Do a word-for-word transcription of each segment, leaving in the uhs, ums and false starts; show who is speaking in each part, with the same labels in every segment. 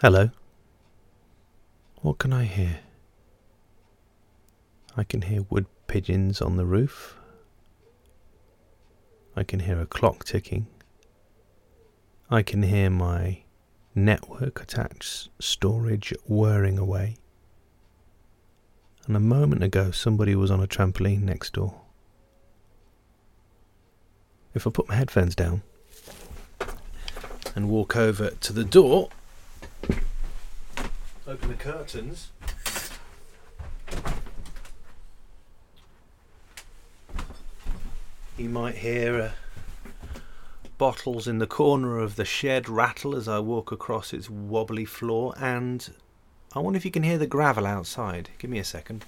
Speaker 1: Hello. What can I hear? I can hear wood pigeons on the roof. I can hear a clock ticking. I can hear my network attached storage whirring away. And a moment ago somebody was on a trampoline next door. If I put my headphones down and walk over to the door, open the curtains, you might hear uh, bottles in the corner of the shed rattle as I walk across its wobbly floor, and I wonder if you can hear the gravel outside. Give me a second.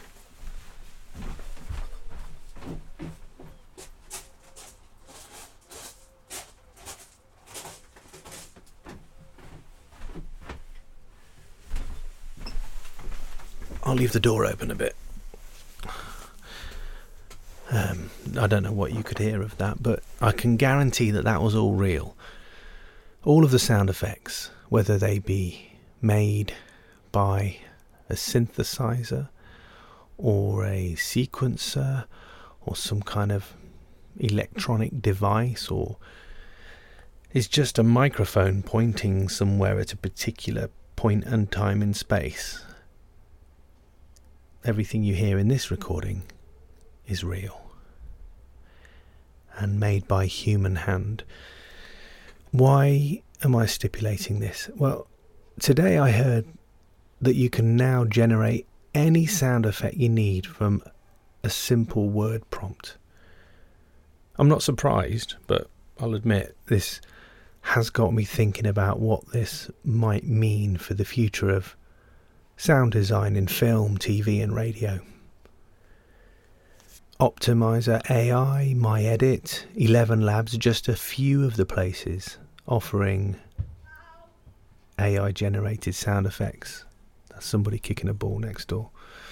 Speaker 1: I'll leave the door open a bit. Um, I don't know what you could hear of that, but I can guarantee that that was all real. All of the sound effects, whether they be made by a synthesizer or a sequencer or some kind of electronic device, or is just a microphone pointing somewhere at a particular point and time in space. Everything you hear in this recording is real and made by human hand. Why am I stipulating this? Well, today I heard that you can now generate any sound effect you need from a simple word prompt. I'm not surprised, but I'll admit this has got me thinking about what this might mean for the future of sound design in film, T V and radio. Optimizer A I, MyEdit, Eleven Labs, just a few of the places offering A I generated sound effects. That's somebody kicking a ball next door.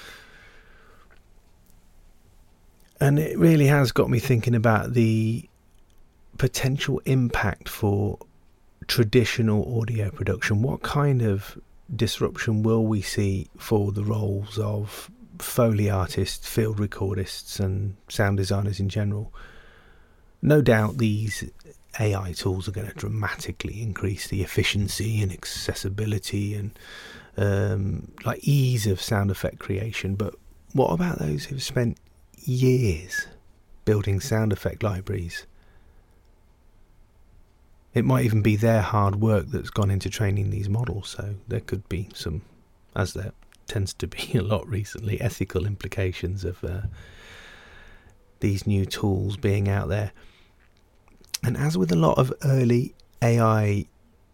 Speaker 1: And it really has got me thinking about the potential impact for traditional audio production. What kind of disruption will we see for the roles of Foley artists, field recordists and sound designers in general? No doubt these A I tools are going to dramatically increase the efficiency and accessibility and um, like ease of sound effect creation, but what about those who've spent years building sound effect libraries? It might even be their hard work that's gone into training these models, so there could be some, as there tends to be a lot recently, ethical implications of uh, these new tools being out there. And as with a lot of early A I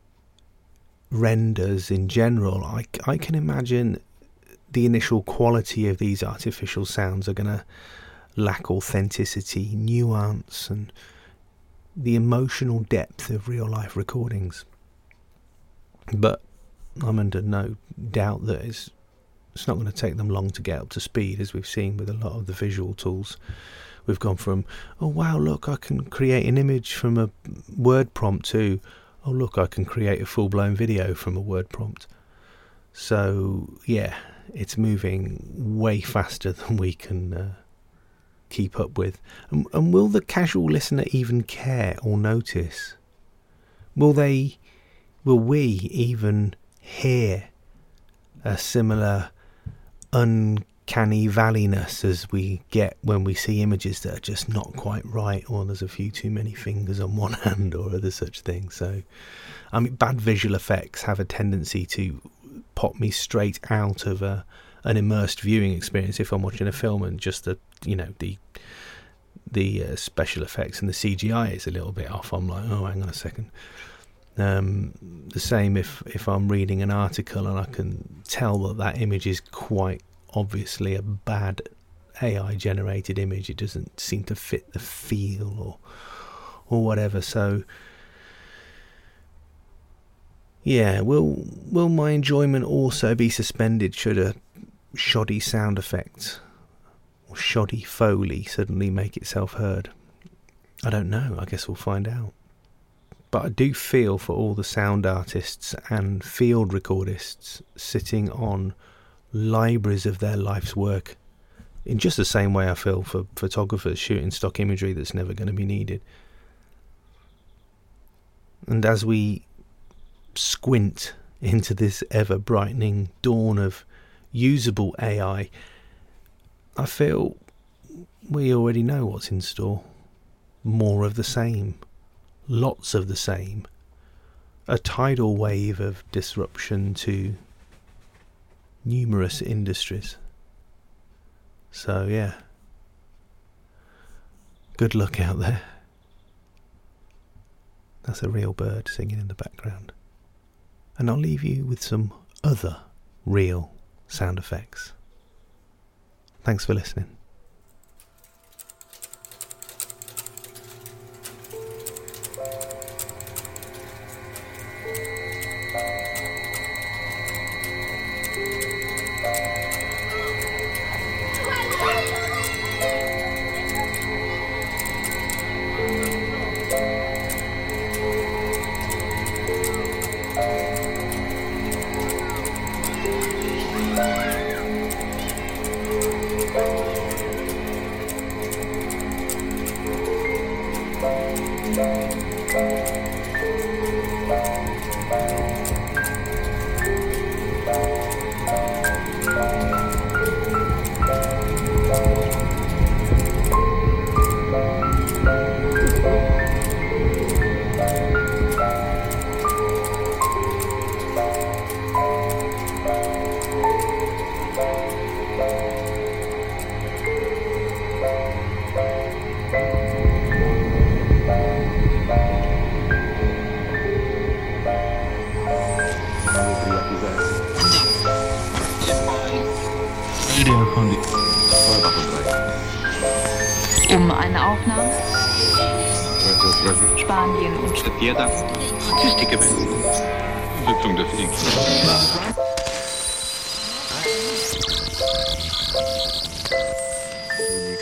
Speaker 1: renders in general, I, I can imagine the initial quality of these artificial sounds are going to lack authenticity, nuance, and the emotional depth of real life recordings. But I'm under no doubt that it's, it's not going to take them long to get up to speed, as we've seen with a lot of the visual tools. We've gone from, oh wow, look, I can create an image from a word prompt, to, oh look, I can create a full-blown video from a word prompt. So yeah, it's moving way faster than we can uh, keep up with. And, and will the casual listener even care or notice? Will they, will we even hear a similar uncanny valleyness as we get when we see images that are just not quite right, or there's a few too many fingers on one hand, or other such things? So, I mean, bad visual effects have a tendency to pop me straight out of a an immersed viewing experience if I'm watching a film, and just the you know the the uh, special effects and the C G I is a little bit off. I'm like, oh, hang on a second. Um, the same if if I'm reading an article and I can tell that that image is quite obviously a bad A I generated image. It doesn't seem to fit the feel or or whatever. So yeah, will will my enjoyment also be suspended should a shoddy sound effect or shoddy Foley suddenly make itself heard? I don't know. I guess we'll find out. But I do feel for all the sound artists and field recordists sitting on libraries of their life's work, in just the same way I feel for photographers shooting stock imagery that's never going to be needed. And as we squint into this ever-brightening dawn of usable A I, I feel we already know what's in store. More of the same. Lots of the same. A tidal wave of disruption to numerous industries. So yeah, good luck out there. That's a real bird singing in the background. And I'll leave you with some other real sound effects. Thanks for listening.
Speaker 2: Um eine Aufnahme. Spanien und
Speaker 3: Statistik gewesen. Sitzung des I G.